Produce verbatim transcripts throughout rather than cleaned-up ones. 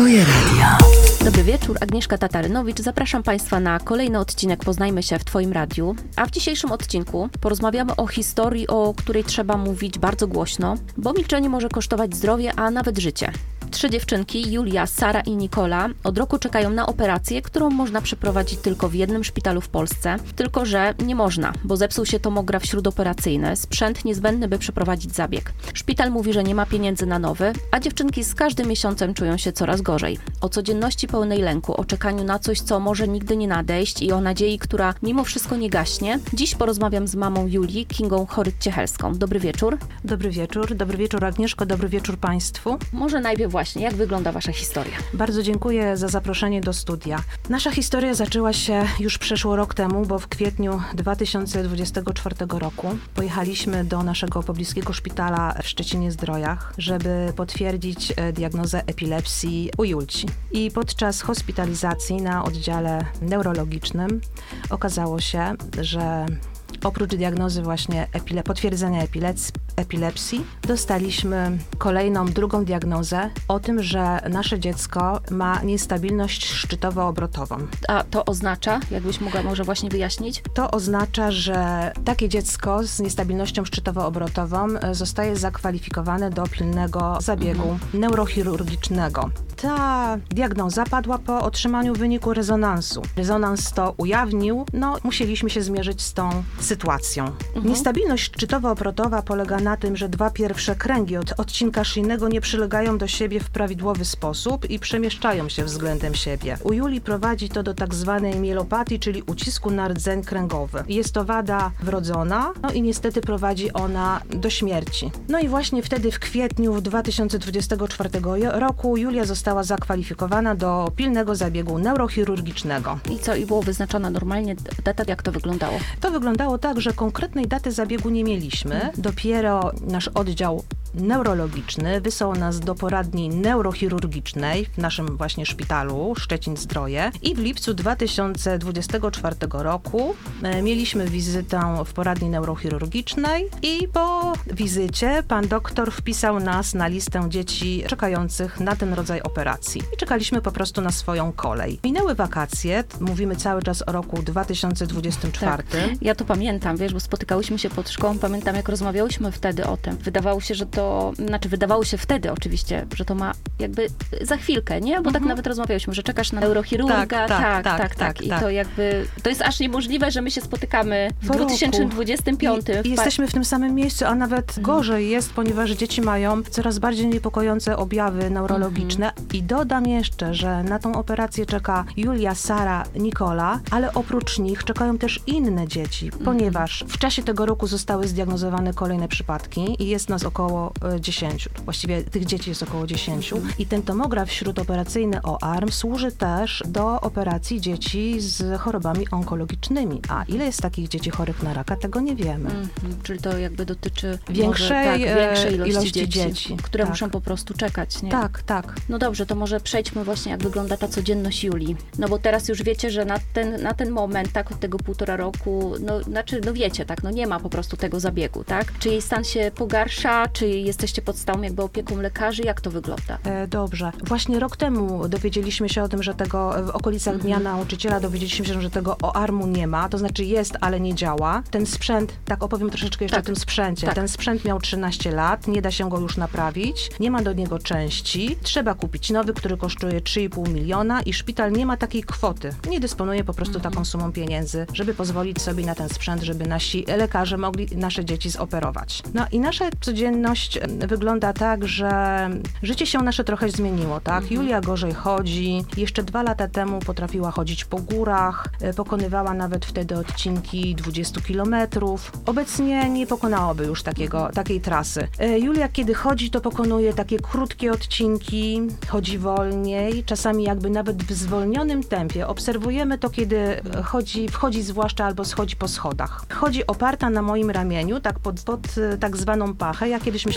Twoje radio. Dobry wieczór, Agnieszka Tatarynowicz. Zapraszam Państwa na kolejny odcinek Poznajmy się w Twoim radiu. A w dzisiejszym odcinku porozmawiamy o historii, o której trzeba mówić bardzo głośno, bo milczenie może kosztować zdrowie, a nawet życie. Trzy dziewczynki, Julia, Sara i Nikola, od roku czekają na operację, którą można przeprowadzić tylko w jednym szpitalu w Polsce. Tylko że nie można, bo zepsuł się tomograf śródoperacyjny, sprzęt niezbędny, by przeprowadzić zabieg. Szpital mówi, że nie ma pieniędzy na nowy, a dziewczynki z każdym miesiącem czują się coraz gorzej. O codzienności pełnej lęku, o czekaniu na coś, co może nigdy nie nadejść i o nadziei, która mimo wszystko nie gaśnie. Dziś porozmawiam z mamą Julii, Kingą Choryt-Ciechelską. Dobry wieczór. Dobry wieczór. Dobry wieczór, Agnieszko. Dobry wieczór Państwu. Może najpierw właśnie, jak wygląda Wasza historia? Bardzo dziękuję za zaproszenie do studia. Nasza historia zaczęła się już przeszło rok temu, bo w kwietniu dwa tysiące dwudziestego czwartego roku pojechaliśmy do naszego pobliskiego szpitala w Szczecinie-Zdrojach, żeby potwierdzić diagnozę epilepsji u Julci. I podczas hospitalizacji na oddziale neurologicznym okazało się, że oprócz diagnozy właśnie epile- potwierdzenia epilepsji, epilepsji, dostaliśmy kolejną, drugą diagnozę o tym, że nasze dziecko ma niestabilność szczytowo-obrotową. A to oznacza, jakbyś mogła może właśnie wyjaśnić? To oznacza, że takie dziecko z niestabilnością szczytowo-obrotową zostaje zakwalifikowane do pilnego zabiegu mhm. neurochirurgicznego. Ta diagnoza padła po otrzymaniu wyniku rezonansu. Rezonans to ujawnił, no musieliśmy się zmierzyć z tą sytuacją. Mhm. Niestabilność szczytowo-obrotowa polega na tym, że dwa pierwsze kręgi od odcinka szyjnego nie przylegają do siebie w prawidłowy sposób i przemieszczają się względem siebie. U Julii prowadzi to do tak zwanej mielopatii, czyli ucisku na rdzeń kręgowy. Jest to wada wrodzona, no i niestety prowadzi ona do śmierci. No i właśnie wtedy w kwietniu dwa tysiące dwudziestego czwartego roku Julia została zakwalifikowana do pilnego zabiegu neurochirurgicznego. I co? I było wyznaczona normalnie data? Jak to wyglądało? To wyglądało tak, że konkretnej daty zabiegu nie mieliśmy. Hmm. Dopiero nasz oddział neurologiczny wysłał nas do poradni neurochirurgicznej w naszym właśnie szpitalu Szczecin-Zdroje i w lipcu dwa tysiące dwudziestego czwartego roku e, mieliśmy wizytę w poradni neurochirurgicznej i po wizycie pan doktor wpisał nas na listę dzieci czekających na ten rodzaj operacji. I czekaliśmy po prostu na swoją kolej. Minęły wakacje, mówimy cały czas o roku dwa tysiące dwudziestym czwartym. Tak. Ja to pamiętam, wiesz, bo spotykałyśmy się pod szkołą, pamiętam jak rozmawiałyśmy wtedy o tym. Wydawało się, że to To, znaczy wydawało się wtedy oczywiście, że to ma jakby za chwilkę, nie? Bo mhm. tak nawet rozmawiałyśmy, że czekasz na neurochirurga, tak, tak, tak, tak, tak, tak. I tak. to jakby, to jest aż niemożliwe, że my się spotykamy w dwa tysiące dwudziestym piątym. I, i jesteśmy w tym samym miejscu, a nawet mhm. gorzej jest, ponieważ dzieci mają coraz bardziej niepokojące objawy neurologiczne mhm. i dodam jeszcze, że na tą operację czeka Julia, Sara, Nikola, ale oprócz nich czekają też inne dzieci, mhm. ponieważ w czasie tego roku zostały zdiagnozowane kolejne przypadki i jest nas około dziesięciu. Właściwie tych dzieci jest około dziesięciu. Mhm. I ten tomograf śródoperacyjny O A R M służy też do operacji dzieci z chorobami onkologicznymi. A ile jest takich dzieci chorych na raka, tego nie wiemy. Mhm. Czyli to jakby dotyczy większej, może, tak, większej ilości, ilości dzieci, dzieci, które tak. muszą po prostu czekać, nie? Tak, tak. No dobrze, to może przejdźmy właśnie, jak wygląda ta codzienność Julii. No bo teraz już wiecie, że na ten, na ten moment, tak, od tego półtora roku, no znaczy, no wiecie, tak, no nie ma po prostu tego zabiegu, tak? Czy jej stan się pogarsza, czy jesteście pod stałą jakby opieką lekarzy? Jak to wygląda? E, dobrze. Właśnie rok temu dowiedzieliśmy się o tym, że tego w okolicach Dnia mm-hmm. Nauczyciela dowiedzieliśmy się, że tego O A R M u nie ma, to znaczy jest, ale nie działa. Ten sprzęt, tak opowiem troszeczkę jeszcze tak. o tym sprzęcie. Tak. Ten sprzęt miał trzynaście lat, nie da się go już naprawić, nie ma do niego części, trzeba kupić nowy, który kosztuje trzy i pół miliona i szpital nie ma takiej kwoty. Nie dysponuje po prostu mm-hmm. taką sumą pieniędzy, żeby pozwolić sobie na ten sprzęt, żeby nasi lekarze mogli nasze dzieci zoperować. No i nasza codzienność wygląda tak, że życie się nasze trochę zmieniło, tak? Mhm. Julia gorzej chodzi. Jeszcze dwa lata temu potrafiła chodzić po górach, pokonywała nawet wtedy odcinki dwudziestu kilometrów. Obecnie nie pokonałaby już takiego, takiej trasy. Julia, kiedy chodzi, to pokonuje takie krótkie odcinki, chodzi wolniej, czasami jakby nawet w zwolnionym tempie. Obserwujemy to, kiedy chodzi, wchodzi zwłaszcza albo schodzi po schodach. Chodzi oparta na moim ramieniu, tak pod, pod tak zwaną pachę. Ja kiedyś myślałam,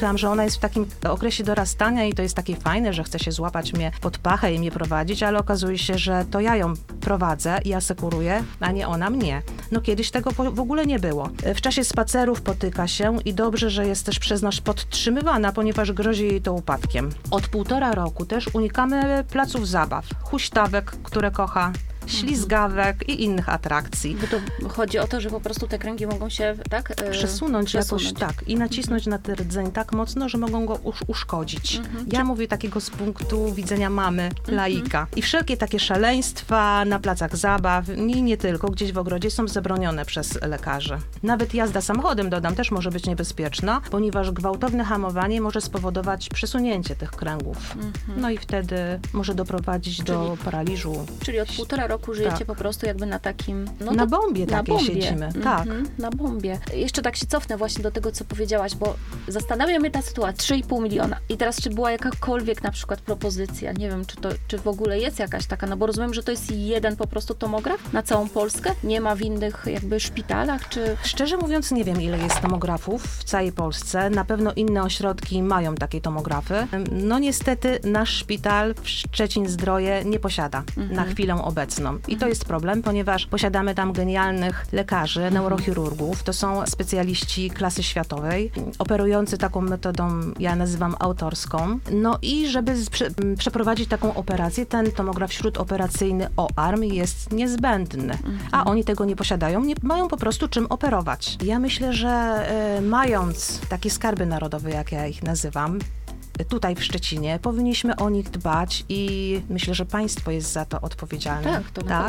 myślałam, że ona jest w takim okresie dorastania i to jest takie fajne, że chce się złapać mnie pod pachę i mnie prowadzić, ale okazuje się, że to ja ją prowadzę i asekuruję, a nie ona mnie. No kiedyś tego w ogóle nie było. W czasie spacerów potyka się i dobrze, że jest też przez nas podtrzymywana, ponieważ grozi jej to upadkiem. Od półtora roku też unikamy placów zabaw, huśtawek, które kocha, ślizgawek i innych atrakcji. Bo to chodzi o to, że po prostu te kręgi mogą się, tak? Yy, przesunąć, przesunąć jakoś, tak, i nacisnąć mm. na ten rdzeń tak mocno, że mogą go usz- uszkodzić. Mm-hmm. Ja Czy... mówię takiego z punktu widzenia mamy, laika. Mm-hmm. I wszelkie takie szaleństwa na placach zabaw, i nie tylko, gdzieś w ogrodzie są zabronione przez lekarzy. Nawet jazda samochodem, dodam, też może być niebezpieczna, ponieważ gwałtowne hamowanie może spowodować przesunięcie tych kręgów. Mm-hmm. No i wtedy może doprowadzić czyli, do paraliżu. Czyli od półtora roku żyjecie tak. po prostu jakby na takim... No na to, bombie takiej bombie. siedzimy. Mm-hmm, tak. Na bombie. Jeszcze tak się cofnę właśnie do tego, co powiedziałaś, bo zastanawia mnie ta sytuacja. trzy i pół miliona. I teraz, czy była jakakolwiek na przykład propozycja? Nie wiem, czy to, czy w ogóle jest jakaś taka, no bo rozumiem, że to jest jeden po prostu tomograf na całą Polskę? Nie ma w innych jakby szpitalach, czy... Szczerze mówiąc, nie wiem, ile jest tomografów w całej Polsce. Na pewno inne ośrodki mają takie tomografy. No niestety nasz szpital w Szczecin-Zdroje nie posiada mm-hmm. na chwilę obecną. I to jest problem, ponieważ posiadamy tam genialnych lekarzy, neurochirurgów. To są specjaliści klasy światowej, operujący taką metodą, ja nazywam autorską. No i żeby prze, przeprowadzić taką operację, ten tomograf śródoperacyjny O A R M jest niezbędny. Mhm. A oni tego nie posiadają, nie mają po prostu czym operować. Ja myślę, że y, mając takie skarby narodowe, jak ja ich nazywam, tutaj w Szczecinie, powinniśmy o nich dbać i myślę, że państwo jest za to odpowiedzialne. Tak, to tak?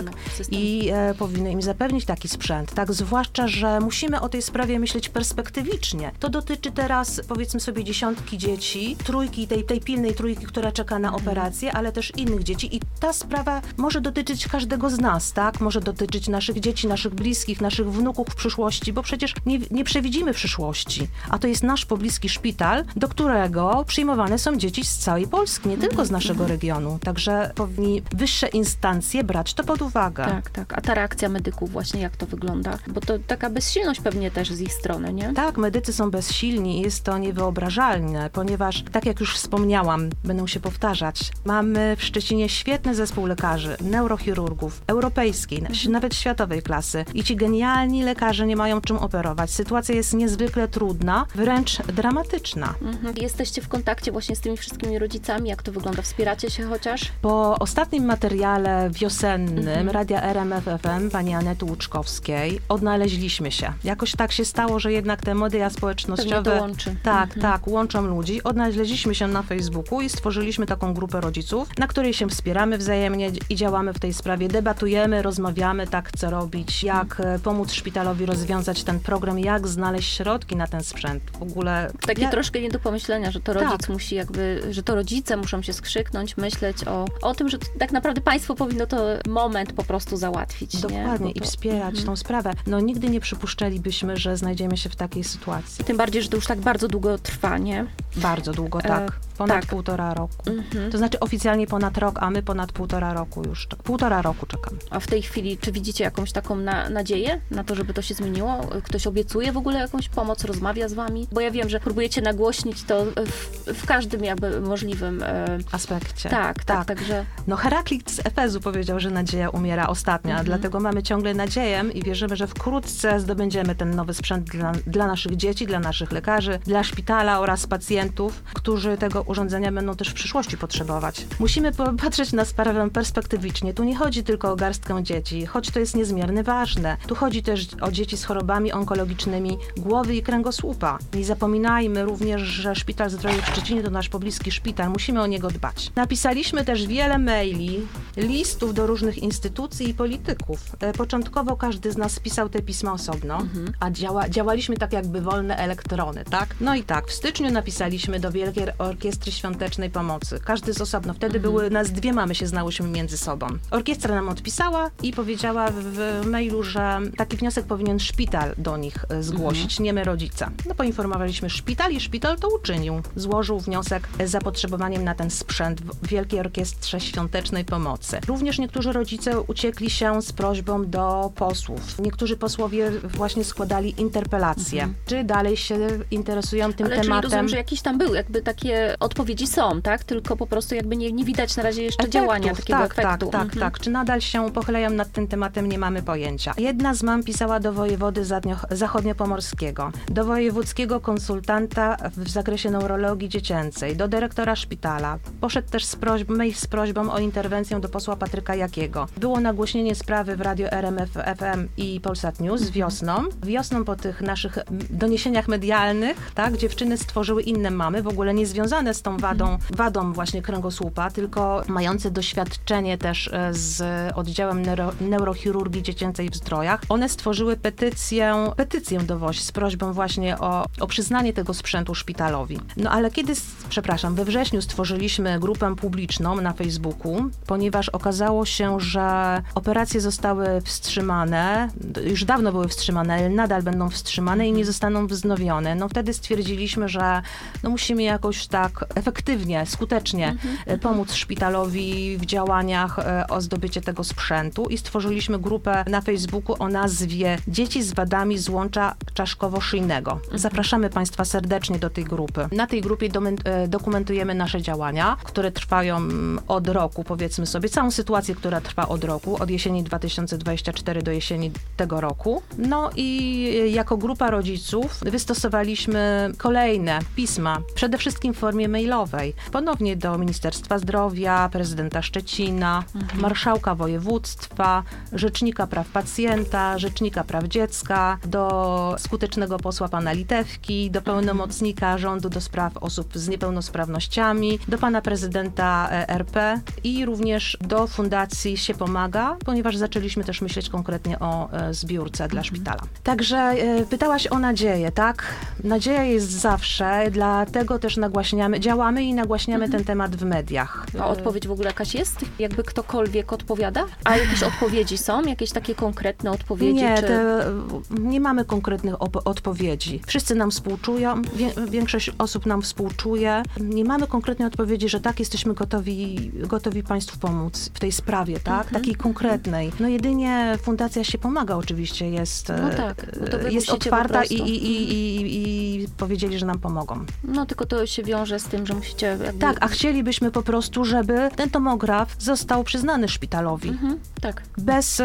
I e, powinno im zapewnić taki sprzęt. Tak, zwłaszcza, że musimy o tej sprawie myśleć perspektywicznie. To dotyczy teraz, powiedzmy sobie, dziesiątki dzieci, trójki, tej, tej pilnej trójki, która czeka na operację, ale też innych dzieci i ta sprawa może dotyczyć każdego z nas, tak? Może dotyczyć naszych dzieci, naszych bliskich, naszych wnuków w przyszłości, bo przecież nie, nie przewidzimy przyszłości, a to jest nasz pobliski szpital, do którego przyjmowany są dzieci z całej Polski, nie tylko z naszego regionu. Także powinni wyższe instancje brać to pod uwagę. Tak, tak. A ta reakcja medyków właśnie, jak to wygląda? Bo to taka bezsilność pewnie też z ich strony, nie? Tak, medycy są bezsilni i jest to niewyobrażalne, ponieważ, tak jak już wspomniałam, będę się powtarzać, mamy w Szczecinie świetny zespół lekarzy, neurochirurgów, europejskiej, mhm. nawet światowej klasy i ci genialni lekarze nie mają czym operować. Sytuacja jest niezwykle trudna, wręcz dramatyczna. Mhm. Jesteście w kontakcie właśnie z tymi wszystkimi rodzicami? Jak to wygląda? Wspieracie się chociaż? Po ostatnim materiale wiosennym mhm. Radia R M F F M pani Anety Łuczkowskiej odnaleźliśmy się. Jakoś tak się stało, że jednak te media społecznościowe pewnie to łączy. Tak, mhm. tak, łączą ludzi. Odnaleźliśmy się na Facebooku i stworzyliśmy taką grupę rodziców, na której się wspieramy wzajemnie i działamy w tej sprawie. Debatujemy, rozmawiamy, tak co robić, jak mhm. pomóc szpitalowi rozwiązać ten program, jak znaleźć środki na ten sprzęt. W ogóle... Takie ja... troszkę nie do pomyślenia, że to rodzic tak. musi jakby, że to rodzice muszą się skrzyknąć, myśleć o, o tym, że tak naprawdę państwo powinno to moment po prostu załatwić. Dokładnie nie? i wspierać mhm. tą sprawę. No nigdy nie przypuszczalibyśmy, że znajdziemy się w takiej sytuacji. Tym bardziej, że to już tak bardzo długo trwa, nie? Bardzo długo, tak. E, ponad tak. półtora roku. Mhm. To znaczy oficjalnie ponad rok, a my ponad półtora roku już. Półtora roku czekamy. A w tej chwili, czy widzicie jakąś taką na, nadzieję na to, żeby to się zmieniło? Ktoś obiecuje w ogóle jakąś pomoc, rozmawia z wami? Bo ja wiem, że próbujecie nagłośnić to w, w każdym jakby możliwym e... aspekcie. Tak, tak, tak, także... No Heraklit z Efezu powiedział, że nadzieja umiera ostatnia, mhm. dlatego mamy ciągle nadzieję i wierzymy, że wkrótce zdobędziemy ten nowy sprzęt dla, dla naszych dzieci, dla naszych lekarzy, dla szpitala oraz pacjentów, którzy tego urządzenia będą też w przyszłości potrzebować. Musimy patrzeć na sprawę perspektywicznie. Tu nie chodzi tylko o garstkę dzieci, choć to jest niezmiernie ważne. Tu chodzi też o dzieci z chorobami onkologicznymi głowy i kręgosłupa. Nie zapominajmy również, że Szpital Zdroju w Szczecinie to nasz pobliski szpital. Musimy o niego dbać. Napisaliśmy też wiele maili, listów do różnych instytucji i polityków. Początkowo każdy z nas pisał te pisma osobno, mhm. a działa, działaliśmy tak jakby wolne elektrony, tak? No i tak, w styczniu napisaliśmy do Wielkiej Orkiestry Świątecznej Pomocy. Każdy z osobno. Wtedy mhm. były nas dwie mamy się znałyśmy między sobą. Orkiestra nam odpisała i powiedziała w, w mailu, że taki wniosek powinien szpital do nich zgłosić, mhm. nie my rodzice. No poinformowaliśmy szpital i szpital to uczynił. Złożył wniosek z zapotrzebowaniem na ten sprzęt w Wielkiej Orkiestrze Świątecznej Pomocy. Również niektórzy rodzice uciekli się z prośbą do posłów. Niektórzy posłowie właśnie składali interpelacje. Mhm. Czy dalej się interesują tym Ale tematem? Ale czyli rozumiem, że jakiś tam był, jakby takie odpowiedzi są, tak? Tylko po prostu jakby nie, nie widać na razie jeszcze Efektów, działania takiego tak, efektu. Tak, tak, mhm. tak. Czy nadal się pochylają nad tym tematem, nie mamy pojęcia. Jedna z mam pisała do wojewody zachodniopomorskiego, do wojewódzkiego konsultanta w zakresie neurologii dziecięcej, do dyrektora szpitala. Poszedł też z prośb, mail z prośbą o interwencję do posła Patryka Jakiego. Było nagłośnienie sprawy w Radio R M F F M i Polsat News mhm. wiosną. Wiosną po tych naszych doniesieniach medialnych, tak, dziewczyny stworzyły inne mamy, w ogóle nie związane z tą wadą, mhm. wadą właśnie kręgosłupa, tylko mające doświadczenie też z oddziałem neuro, neurochirurgii dziecięcej w Zdrojach. One stworzyły petycję, petycję do W O Ś z prośbą właśnie o, o przyznanie tego sprzętu szpitalowi. No ale kiedy, przepraszam, we wrześniu stworzyliśmy grupę publiczną na Facebooku, ponieważ okazało się, że operacje zostały wstrzymane, już dawno były wstrzymane, ale nadal będą wstrzymane i nie zostaną wznowione. No wtedy stwierdziliśmy, że no musimy jakoś tak efektywnie, skutecznie mhm. pomóc szpitalowi w działaniach o zdobycie tego sprzętu i stworzyliśmy grupę na Facebooku o nazwie Dzieci z wadami złącza czaszkowo-szyjnego. Mhm. Zapraszamy Państwa serdecznie do tej grupy. Na tej grupie dokumentujemy nasze działania, które trwają od roku, powiedzmy sobie, całą sytuację, która trwa od roku, od jesieni dwa tysiące dwudziestego czwartego do jesieni tego roku. No i jako grupa rodziców wystosowaliśmy kolejne pisma, przede wszystkim w formie mailowej, ponownie do Ministerstwa Zdrowia, prezydenta Szczecina, mhm. marszałka województwa, rzecznika praw pacjenta, rzecznika praw dziecka, do skutecznego posła pana Litewki, do pełnomocnika rządu do spraw osób z niepełnosprawnościami, do pana prezydenta R P i również do Fundacji Się Pomaga, ponieważ zaczęliśmy też myśleć konkretnie o e, zbiórce dla szpitala. Także e, pytałaś o nadzieję, tak? Nadzieja jest zawsze, dlatego też nagłaśniamy, działamy i nagłaśniamy mhm. ten temat w mediach. A odpowiedź w ogóle jakaś jest? Jakby ktokolwiek odpowiada? A jakieś odpowiedzi są? Jakieś takie konkretne odpowiedzi? Nie, czy... te, nie mamy konkretnych op- odpowiedzi. Wszyscy nam współczują, wie, większość osób nam współczuje. Nie mamy konkretnej odpowiedzi, że tak, jesteśmy gotowi, gotowi Państwu pomóc w tej sprawie, tak? Mhm. Takiej konkretnej. No jedynie Fundacja Się Pomaga oczywiście jest, no tak, jest otwarta i, i, i, i, i powiedzieli, że nam pomogą. No tylko to się wiąże z tym, że musicie... Jakby... Tak, a chcielibyśmy po prostu, żeby ten tomograf został przyznany szpitalowi. Mhm, tak. Bez,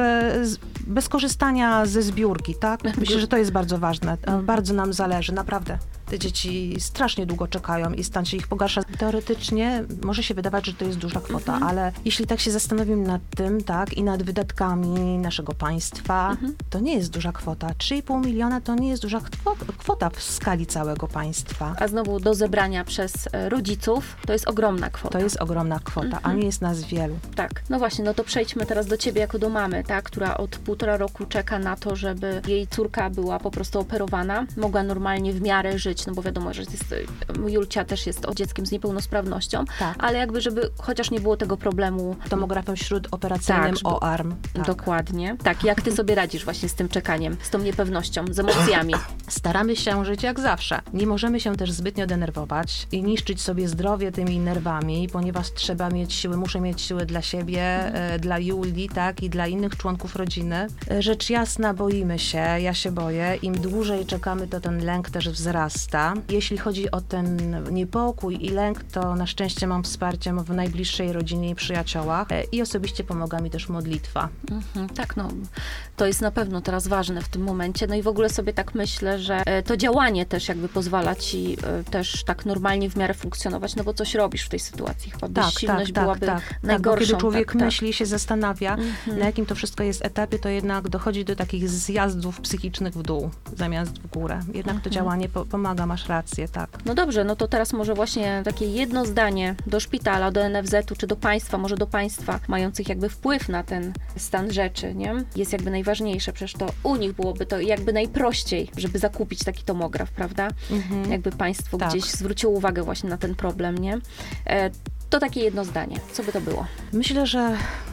bez korzystania ze zbiórki, tak? Myślę, że to jest bardzo ważne. Bardzo nam zależy, naprawdę. Te dzieci strasznie długo czekają i stan się ich pogarsza. Teoretycznie może się wydawać, że to jest duża kwota, mhm. ale jeśli tak się zastanowimy nad tym, tak, i nad wydatkami naszego państwa, mhm. to nie jest duża kwota. trzy i pół miliona to nie jest duża kwota w skali całego państwa. A znowu do zebrania przez rodziców to jest ogromna kwota. To jest ogromna kwota, mhm. a nie jest nas wielu. Tak. No właśnie, no to przejdźmy teraz do ciebie jako do mamy, tak, która od półtora roku czeka na to, żeby jej córka była po prostu operowana, mogła normalnie w miarę żyć, no bo wiadomo, że jest, Julcia też jest dzieckiem z niepełnosprawnością, tak. ale jakby, żeby chociaż nie było tego problemu. Tomografem śródoperacyjnym tak, O A R M. Tak. Dokładnie. Tak, jak ty sobie radzisz właśnie z tym czekaniem, z tą niepewnością, z emocjami? Staramy się żyć jak zawsze. Nie możemy się też zbytnio denerwować i niszczyć sobie zdrowie tymi nerwami, ponieważ trzeba mieć siły, muszę mieć siły dla siebie, e, dla Julii, tak, i dla innych członków rodziny. E, rzecz jasna, boimy się, ja się boję. Im dłużej czekamy, to ten lęk też wzrasta. Jeśli chodzi o ten niepokój i lęk, to na szczęście mam wsparcie w najbliższej rodzinie i przyjaciołach i osobiście pomaga mi też modlitwa. Mhm, tak, no to jest na pewno teraz ważne w tym momencie. No i w ogóle sobie tak myślę, że to działanie też jakby pozwala ci też tak normalnie w miarę funkcjonować, no bo coś robisz w tej sytuacji. Chyba tak, bezsilność tak, byłaby tak, najgorszą. Tak, kiedy człowiek tak, myśli i się zastanawia, mhm. na jakim to wszystko jest etapie, to jednak dochodzi do takich zjazdów psychicznych w dół, zamiast w górę. Jednak mhm. to działanie po- pomaga, masz rację, tak. No dobrze, no to teraz może właśnie takie jedno zdanie do szpitala, do N F Z u, czy do państwa, może do państwa mających jakby wpływ na ten stan rzeczy, nie? Jest jakby najważniejsze, przecież to u nich byłoby to jakby najprościej, żeby zakupić taki tomograf, prawda? Mhm. Jakby państwo tak. gdzieś zwróciło uwagę właśnie na ten problem, nie? E, to takie jedno zdanie. Co by to było? Myślę, że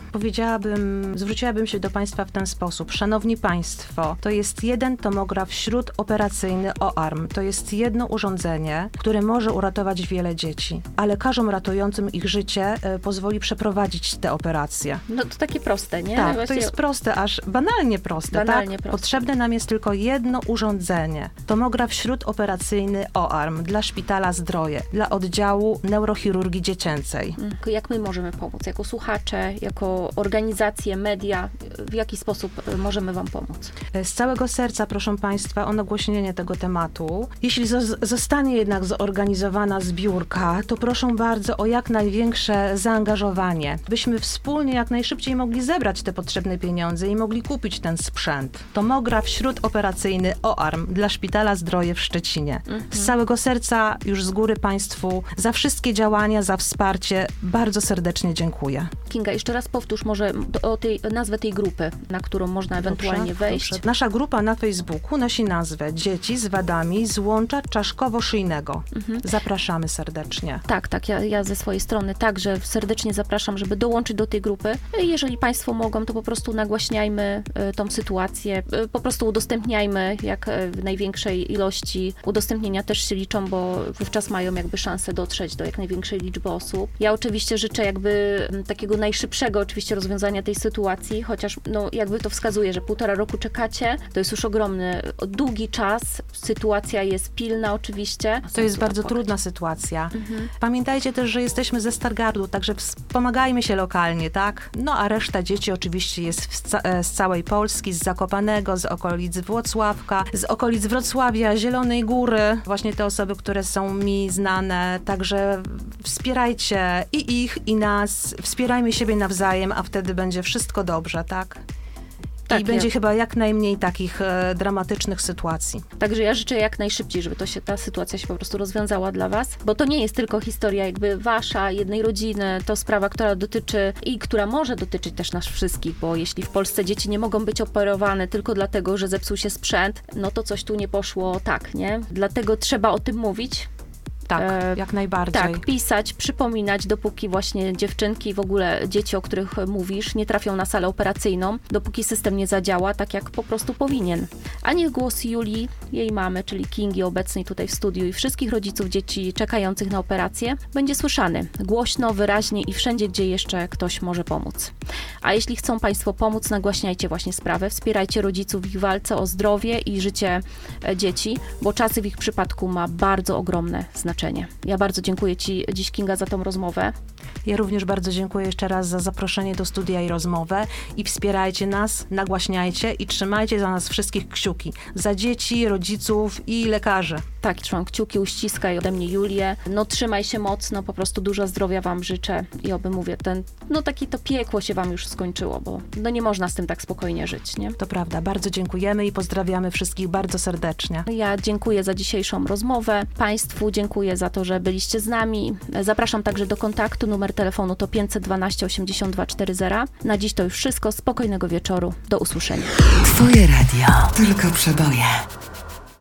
Powiedziałabym, zwróciłabym się do Państwa w ten sposób. Szanowni Państwo, to jest jeden tomograf śródoperacyjny O A R M. To jest jedno urządzenie, które może uratować wiele dzieci, a lekarzom ratującym ich życie y, pozwoli przeprowadzić te operacje. No to takie proste, nie? Tak, Właśnie... to jest proste, aż banalnie proste. Banalnie tak? proste. Potrzebne nam jest tylko jedno urządzenie. Tomograf śródoperacyjny O A R M dla Szpitala Zdroje, dla oddziału neurochirurgii dziecięcej. Jak my możemy pomóc? Jako słuchacze, jako organizacje, media, w jaki sposób możemy wam pomóc? Z całego serca proszę Państwa o nagłośnienie tego tematu. Jeśli zo- zostanie jednak zorganizowana zbiórka, to proszę bardzo o jak największe zaangażowanie, byśmy wspólnie jak najszybciej mogli zebrać te potrzebne pieniądze i mogli kupić ten sprzęt. Tomograf śródoperacyjny O A R M dla Szpitala Zdroje w Szczecinie. Mhm. Z całego serca już z góry Państwu za wszystkie działania, za wsparcie bardzo serdecznie dziękuję. Kinga, jeszcze raz powtórz może o tej, nazwę tej grupy, na którą można ewentualnie Dobrze, wejść. Dobrze. Nasza grupa na Facebooku nosi nazwę Dzieci z wadami złącza czaszkowo-szyjnego. Mhm. Zapraszamy serdecznie. Tak, tak, ja, ja ze swojej strony także serdecznie zapraszam, żeby dołączyć do tej grupy. Jeżeli Państwo mogą, to po prostu nagłaśniajmy y, tą sytuację, y, po prostu udostępniajmy jak y, w największej ilości. Udostępnienia też się liczą, bo wówczas mają jakby szansę dotrzeć do jak największej liczby osób. Ja oczywiście życzę jakby m, takiego najszybszego oczywiście rozwiązania tej sytuacji, chociaż no jakby to wskazuje, że półtora roku czekacie, to jest już ogromny, długi czas, sytuacja jest pilna oczywiście. To jest bardzo trudna sytuacja. Mhm. Pamiętajcie też, że jesteśmy ze Stargardu, także wspomagajmy się lokalnie, tak? No a reszta dzieci oczywiście jest ca- z całej Polski, z Zakopanego, z okolic Włocławka, z okolic Wrocławia, Zielonej Góry, właśnie te osoby, które są mi znane, także wspierajcie i ich, i nas, wspierajmy siebie nawzajem, a wtedy będzie wszystko dobrze, tak? Tak, I będzie ja. chyba jak najmniej takich e, dramatycznych sytuacji. Także ja życzę jak najszybciej, żeby to się, ta sytuacja się po prostu rozwiązała dla was, bo to nie jest tylko historia jakby wasza, jednej rodziny, to sprawa, która dotyczy i która może dotyczyć też nas wszystkich, bo jeśli w Polsce dzieci nie mogą być operowane tylko dlatego, że zepsuł się sprzęt, no to coś tu nie poszło tak, nie? Dlatego trzeba o tym mówić. Tak, e, jak najbardziej. Tak, pisać, przypominać, dopóki właśnie dziewczynki, w ogóle dzieci, o których mówisz, nie trafią na salę operacyjną, dopóki system nie zadziała tak, jak po prostu powinien. A niech głos Julii, jej mamy, czyli Kingi obecnej tutaj w studiu i wszystkich rodziców dzieci czekających na operację, będzie słyszany głośno, wyraźnie i wszędzie, gdzie jeszcze ktoś może pomóc. A jeśli chcą Państwo pomóc, nagłaśniajcie właśnie sprawę, wspierajcie rodziców w ich walce o zdrowie i życie dzieci, bo czasy w ich przypadku ma bardzo ogromne znaczenie. Ja bardzo dziękuję Ci dziś, Kinga, za tą rozmowę. Ja również bardzo dziękuję jeszcze raz za zaproszenie do studia i rozmowę i wspierajcie nas, nagłaśniajcie i trzymajcie za nas wszystkich kciuki. Za dzieci, rodziców i lekarzy. Tak, trzymam kciuki, uściskaj ode mnie Julię. No trzymaj się mocno, po prostu dużo zdrowia Wam życzę i oby mówię, ten, no takie to piekło się Wam już skończyło, bo no nie można z tym tak spokojnie żyć, nie? To prawda, bardzo dziękujemy i pozdrawiamy wszystkich bardzo serdecznie. Ja dziękuję za dzisiejszą rozmowę. Państwu dziękuję za to, że byliście z nami. Zapraszam także do kontaktu. Numer telefonu to pięćset dwanaście osiemdziesiąt dwa czterdzieści. Na dziś to już wszystko. Spokojnego wieczoru. Do usłyszenia. Twoje radio. Tylko przeboje.